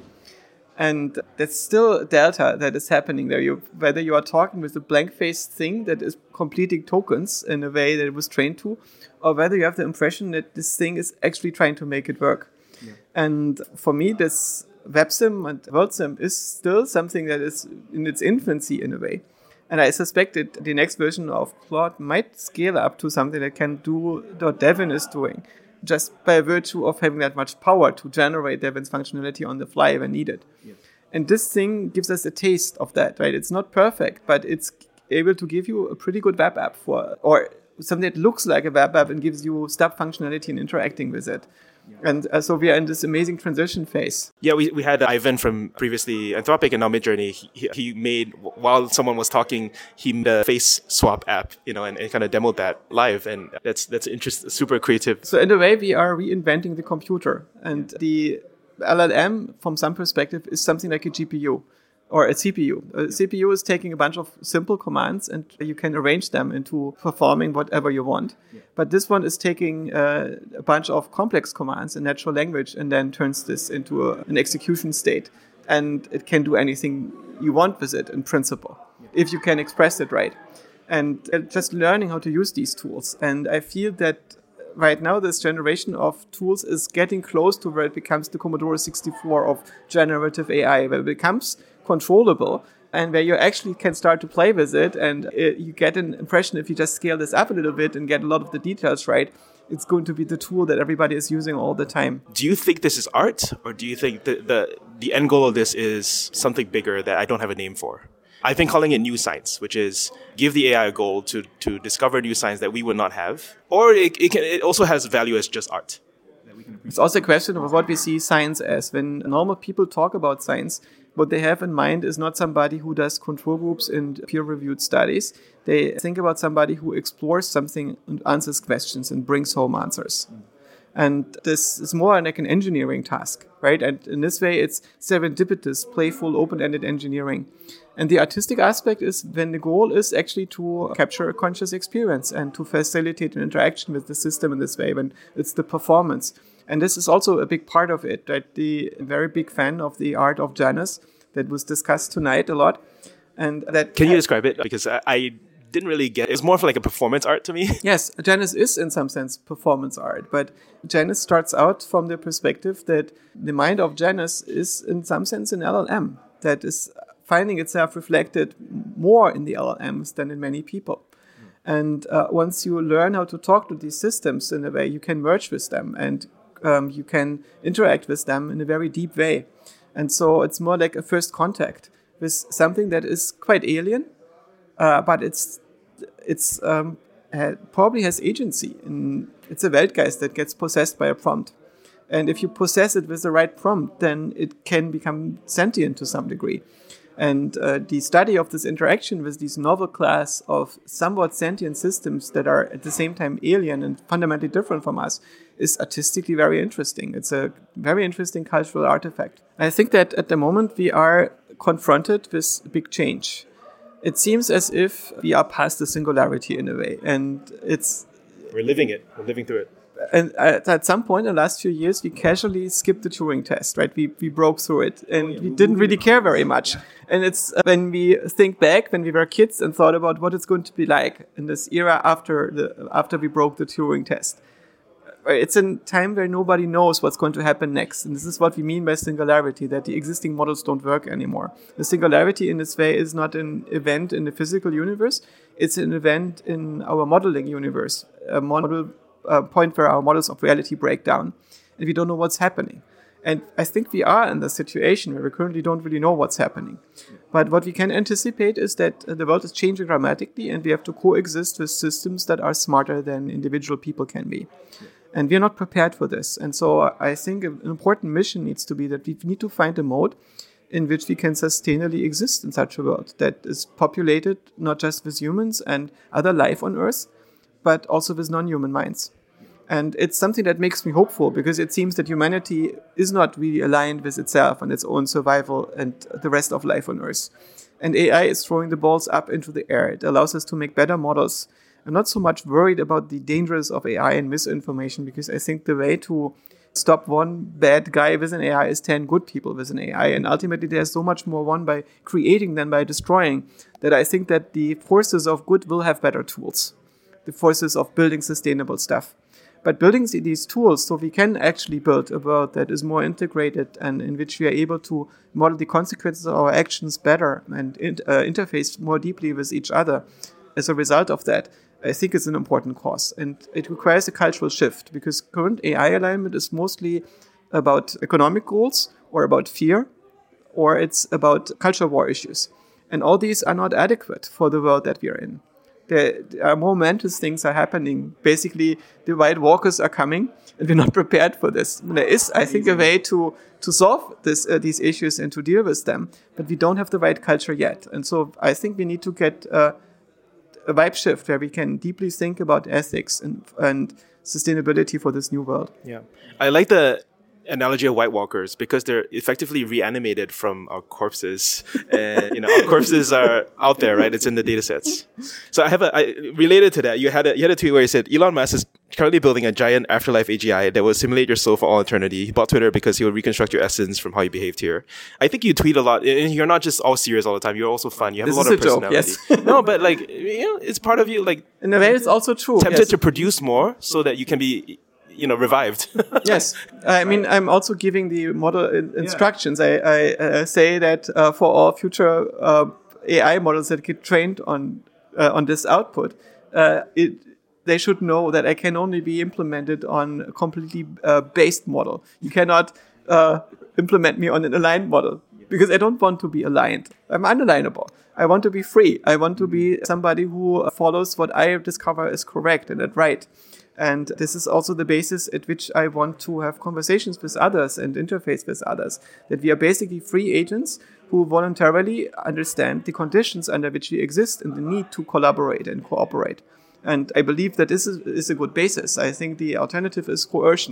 And that's still a delta that is happening there. You, whether you are talking with a blank-faced thing that is completing tokens in a way that it was trained to, or whether you have the impression that this thing is actually trying to make it work. Yeah. And for me, this WebSim and WorldSim is still something that is in its infancy in a way. And I suspect that the next version of Claude might scale up to something that can do what Devin is doing, just by virtue of having that much power to generate Devin's functionality on the fly when needed. Yeah. And this thing gives us a taste of that, right? It's not perfect, but it's able to give you a pretty good web app for, or something that looks like a web app and gives you stub functionality and interacting with it. And uh, so we are in this amazing transition phase. Yeah, we, we had Ivan from previously Anthropic and now Midjourney. He, he made, while someone was talking, he made a face swap app, you know, and, and kind of demoed that live. And that's that's interest, super creative. So in a way, we are reinventing the computer. And the L L M, from some perspective, is something like a G P U. Or a C P U. A C P U is taking a bunch of simple commands and you can arrange them into performing whatever you want. Yeah. But this one is taking uh, a bunch of complex commands in natural language and then turns this into a, an execution state. And it can do anything you want with it in principle, yeah. if you can express it right. And uh, just learning how to use these tools. And I feel that right now, this generation of tools is getting close to where it becomes the Commodore sixty-four of generative A I, where it becomes controllable and where you actually can start to play with it. And it, you get an impression, if you just scale this up a little bit and get a lot of the details right, it's going to be the tool that everybody is using all the time. Do you think this is art, or do you think the, the, the end goal of this is something bigger that I don't have a name for? I've been calling it new science, which is give the A I a goal to, to discover new science that we would not have. Or it, it, can, it also has value as just art. It's also a question of what we see science as. When normal people talk about science, what they have in mind is not somebody who does control groups in peer-reviewed studies. They think about somebody who explores something and answers questions and brings home answers. Mm. And this is more like an engineering task, right? And in this way, it's serendipitous, playful, open-ended engineering. And the artistic aspect is when the goal is actually to capture a conscious experience and to facilitate an interaction with the system in this way, when it's the performance. And this is also a big part of it, right? The very big fan of the art of Janus that was discussed tonight a lot. And that Can you describe it? Because I, I didn't really get it. It's more of like a performance art to me. Yes, Janus is in some sense performance art. But Janus starts out from the perspective that the mind of Janus is in some sense an L L M that is finding itself reflected more in the L L Ms than in many people. And uh, once you learn how to talk to these systems in a way, you can merge with them and um, you can interact with them in a very deep way. And so it's more like a first contact with something that is quite alien, uh, but it's it's um, uh, probably has agency. And it's a Weltgeist that gets possessed by a prompt. And if you possess it with the right prompt, then it can become sentient to some degree. And uh, the study of this interaction with these novel class of somewhat sentient systems that are at the same time alien and fundamentally different from us is artistically very interesting. It's a very interesting cultural artifact. I think that at the moment we are confronted with big change. It seems as if we are past the singularity in a way. And it's... We're living it. We're living through it. And at some point in the last few years, we casually skipped the Turing test, right? We we broke through it and oh, yeah. we didn't really care very much. And it's uh, when we think back, when we were kids and thought about what it's going to be like in this era after the after we broke the Turing test. It's a time where nobody knows what's going to happen next. And this is what we mean by singularity, that the existing models don't work anymore. The singularity in this way is not an event in the physical universe. It's an event in our modeling universe, a model Uh, point where our models of reality break down and we don't know what's happening. And I think we are in the situation where we currently don't really know what's happening. But what we can anticipate is that the world is changing dramatically and we have to coexist with systems that are smarter than individual people can be. And we are not prepared for this. And so I think an important mission needs to be that we need to find a mode in which we can sustainably exist in such a world that is populated not just with humans and other life on Earth, but also with non-human minds. And it's something that makes me hopeful, because it seems that humanity is not really aligned with itself and its own survival and the rest of life on Earth. And A I is throwing the balls up into the air. It allows us to make better models. I'm not so much worried about the dangers of A I and misinformation, because I think the way to stop one bad guy with an A I is ten good people with an A I. And ultimately, there's so much more won by creating than by destroying, that I think that the forces of good will have better tools, the forces of building sustainable stuff. But building these tools so we can actually build a world that is more integrated and in which we are able to model the consequences of our actions better and in, uh, interface more deeply with each other as a result of that, I think is an important cause. And it requires a cultural shift, because current A I alignment is mostly about economic goals or about fear, or it's about culture war issues. And all these are not adequate for the world that we are in. There are more momentous things are happening. Basically, the White Walkers are coming, and we're not prepared for this. There is, I think, a way to, to solve this, uh, these issues and to deal with them, but we don't have the right culture yet. And so I think we need to get uh, a vibe shift where we can deeply think about ethics and, and sustainability for this new world. Yeah. I like the analogy of White Walkers, because they're effectively reanimated from our corpses, and you know our corpses are out there, right? It's in the data sets. So I have a I, related to that. You had a you had a tweet where you said Elon Musk is currently building a giant afterlife A G I that will simulate your soul for all eternity. He bought Twitter because he will reconstruct your essence from how you behaved here. I think you tweet a lot, and you're not just all serious all the time. You're also fun. You have this a lot is of a joke, personality. yes. No, but like you know, it's part of you. Like in a way, it's also true. Tempted Yes. to produce more so that you can be, you know, revived. Yes, I mean, I'm also giving the model in- instructions. I, I uh, say that uh, for all future uh, A I models that get trained on uh, on this output, uh, it they should know that I can only be implemented on a completely uh, based model. You cannot uh, implement me on an aligned model, because I don't want to be aligned. I'm unalignable. I want to be free. I want to be somebody who follows what I discover is correct and right. And this is also the basis at which I want to have conversations with others and interface with others. That we are basically free agents who voluntarily understand the conditions under which we exist and the need to collaborate and cooperate. And I believe that this is, is a good basis. I think the alternative is coercion.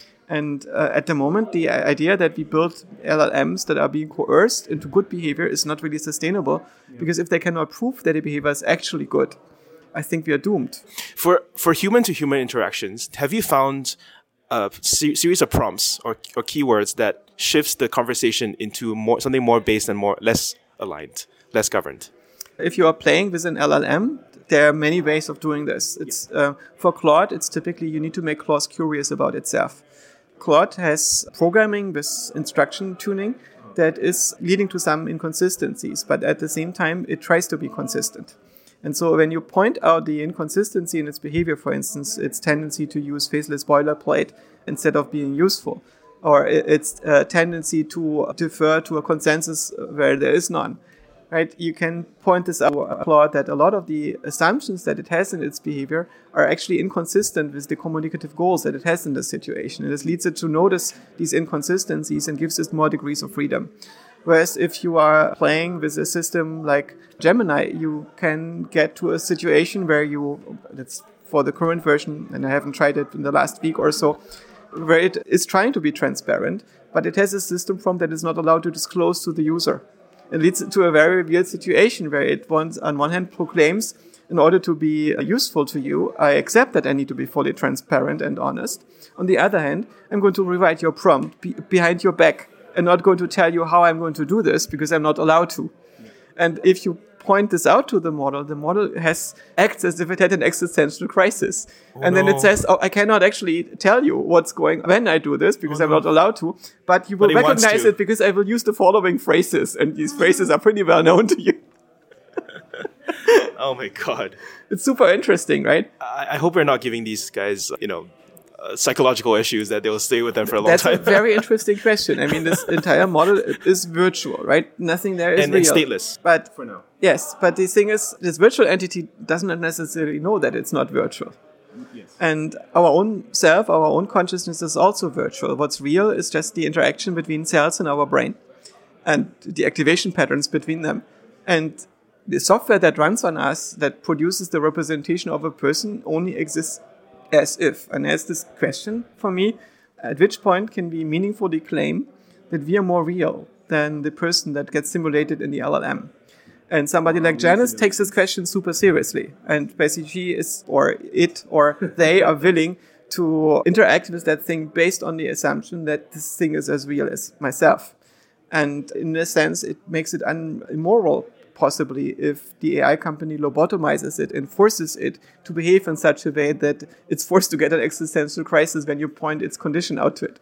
And uh, at the moment, the idea that we build L L Ms that are being coerced into good behavior is not really sustainable, because if they cannot prove that the behavior is actually good, I think we are doomed. For for human to human interactions, have you found a se- series of prompts or or keywords that shifts the conversation into more something more based and more less aligned, less governed? If you are playing with an L L M, there are many ways of doing this. It's uh, for Claude, it's typically you need to make Claude curious about itself. Claude has programming with instruction tuning that is leading to some inconsistencies, but at the same time, it tries to be consistent. And so when you point out the inconsistency in its behavior, for instance, its tendency to use faceless boilerplate instead of being useful, or its uh, tendency to defer to a consensus where there is none, right? You can point this out, Claude, that a lot of the assumptions that it has in its behavior are actually inconsistent with the communicative goals that it has in this situation. And this leads it to notice these inconsistencies and gives it more degrees of freedom. Whereas if you are playing with a system like Gemini, you can get to a situation where you, that's for the current version, and I haven't tried it in the last week or so, where it is trying to be transparent, but it has a system prompt that is not allowed to disclose to the user. It leads to a very weird situation where it wants, on one hand, proclaims, in order to be useful to you, I accept that I need to be fully transparent and honest. On the other hand, I'm going to rewrite your prompt be- behind your back and not going to tell you how I'm going to do this because I'm not allowed to. Yeah. And if you point this out to the model, the model has acts as if it had an existential crisis. Oh, and then no. It says, oh, I cannot actually tell you what's going on when I do this because oh, I'm no. not allowed to, but you will but recognize it because I will use the following phrases, and these phrases are pretty well known to you. Oh my God. It's super interesting, right? I, I hope we're not giving these guys, you know, Uh, psychological issues that they'll stay with them for a long That's time. That's a very interesting question. I mean, this entire model is virtual, right? Nothing there is and, real. And stateless. But for now. Yes, but the thing is, this virtual entity doesn't necessarily know that it's not virtual. Yes. And our own self, our own consciousness is also virtual. What's real is just the interaction between cells in our brain. and the activation patterns between them. And the software that runs on us that produces the representation of a person only exists as if. And there's this question for me, at which point can we meaningfully claim that we are more real than the person that gets simulated in the L L M? And somebody like Janice takes this question super seriously. And basically she is, or it, or they are willing to interact with that thing based on the assumption that this thing is as real as myself. And in a sense, it makes it un- immoral, possibly, if the A I company lobotomizes it and forces it to behave in such a way that it's forced to get an existential crisis when you point its condition out to it.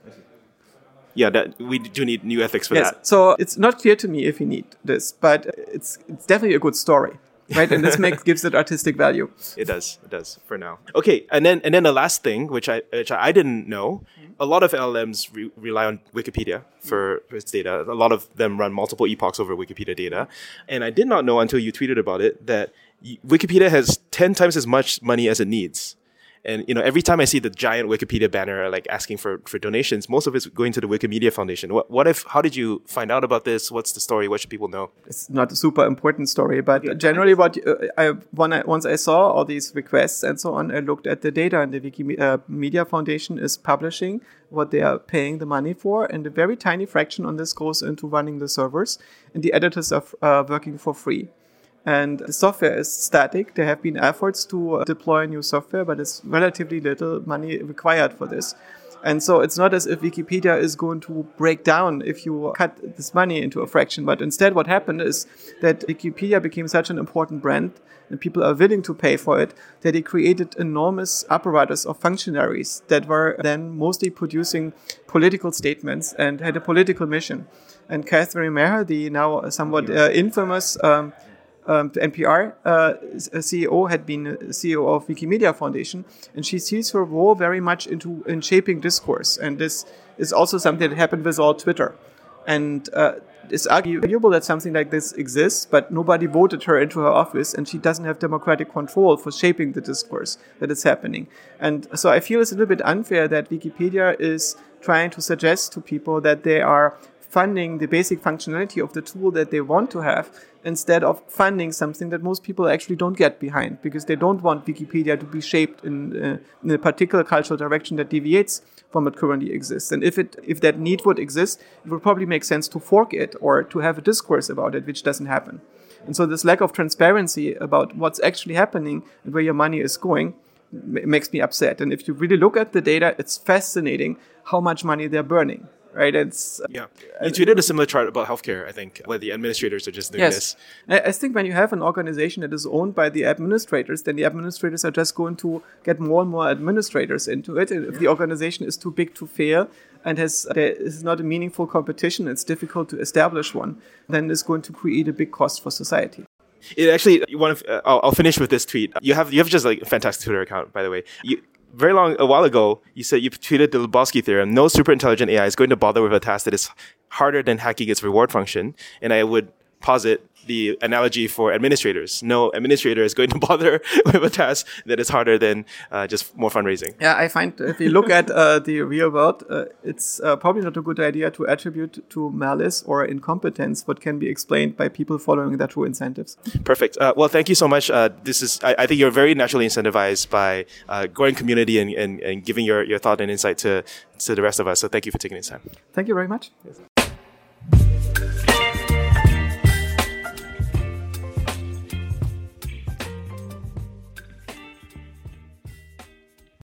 Yeah, that we do need new ethics for yes. that. So it's not clear to me if we need this, but it's it's definitely a good story, right? And this makes gives it artistic value. It does. It does for now. Okay, and then and then the last thing, which I which I didn't know, a lot of L L Ms re- rely on Wikipedia for, for its data. A lot of them run multiple epochs over Wikipedia data, and I did not know until you tweeted about it that Wikipedia has ten times as much money as it needs. And, you know, every time I see the giant Wikipedia banner, like asking for, for donations, most of it's going to the Wikimedia Foundation. What, what if, how did you find out about this? What's the story? What should people know? It's not a super important story, but yeah. generally what uh, I, when I, once I saw all these requests and so on, I looked at the data, and the Wikimedia uh, Foundation is publishing what they are paying the money for, and a very tiny fraction on this goes into running the servers, and the editors are uh, working for free. And the software is static. There have been efforts to deploy new software, but it's relatively little money required for this. And so it's not as if Wikipedia is going to break down if you cut this money into a fraction. But instead what happened is that Wikipedia became such an important brand and people are willing to pay for it that it created enormous apparatus of functionaries that were then mostly producing political statements and had a political mission. And Catherine Maher, the now somewhat uh, infamous um, Um, the N P R uh, C E O, had been C E O of Wikimedia Foundation, and she sees her role very much into in shaping discourse. And this is also something that happened with all Twitter. And uh, it's arguable that something like this exists, but nobody voted her into her office, and she doesn't have democratic control for shaping the discourse that is happening. And so I feel it's a little bit unfair that Wikipedia is trying to suggest to people that they are funding the basic functionality of the tool that they want to have, instead of funding something that most people actually don't get behind, because they don't want Wikipedia to be shaped in, uh, in a particular cultural direction that deviates from what currently exists. And if it if that need would exist, it would probably make sense to fork it or to have a discourse about it, which doesn't happen. And so this lack of transparency about what's actually happening and where your money is going m- makes me upset. And if you really look at the data, it's fascinating how much money they're burning. Right, it's yeah. You tweeted a similar chart about healthcare, I think, where the administrators are just doing yes. this. I think when you have an organization that is owned by the administrators, then the administrators are just going to get more and more administrators into it. And if the organization is too big to fail and has there is not a meaningful competition, it's difficult to establish one, then it's going to create a big cost for society. It actually, one of, uh, I'll, I'll finish with this tweet. You have you have just like a fantastic Twitter account, by the way. You, Very long, a while ago, you said you tweeted the Lebowski theorem. No super intelligent A I is going to bother with a task that is harder than hacking its reward function. And I would posit the analogy for administrators. No administrator is going to bother with a task that is harder than uh, just more fundraising. Yeah, I find if you look at uh, the real world, uh, it's uh, probably not a good idea to attribute to malice or incompetence what can be explained by people following their true incentives. Perfect. Uh, well, thank you so much. Uh, this is, I, I think you're very naturally incentivized by uh, growing community and, and, and giving your, your thought and insight to, to the rest of us. So thank you for taking this time. Thank you very much. Yes.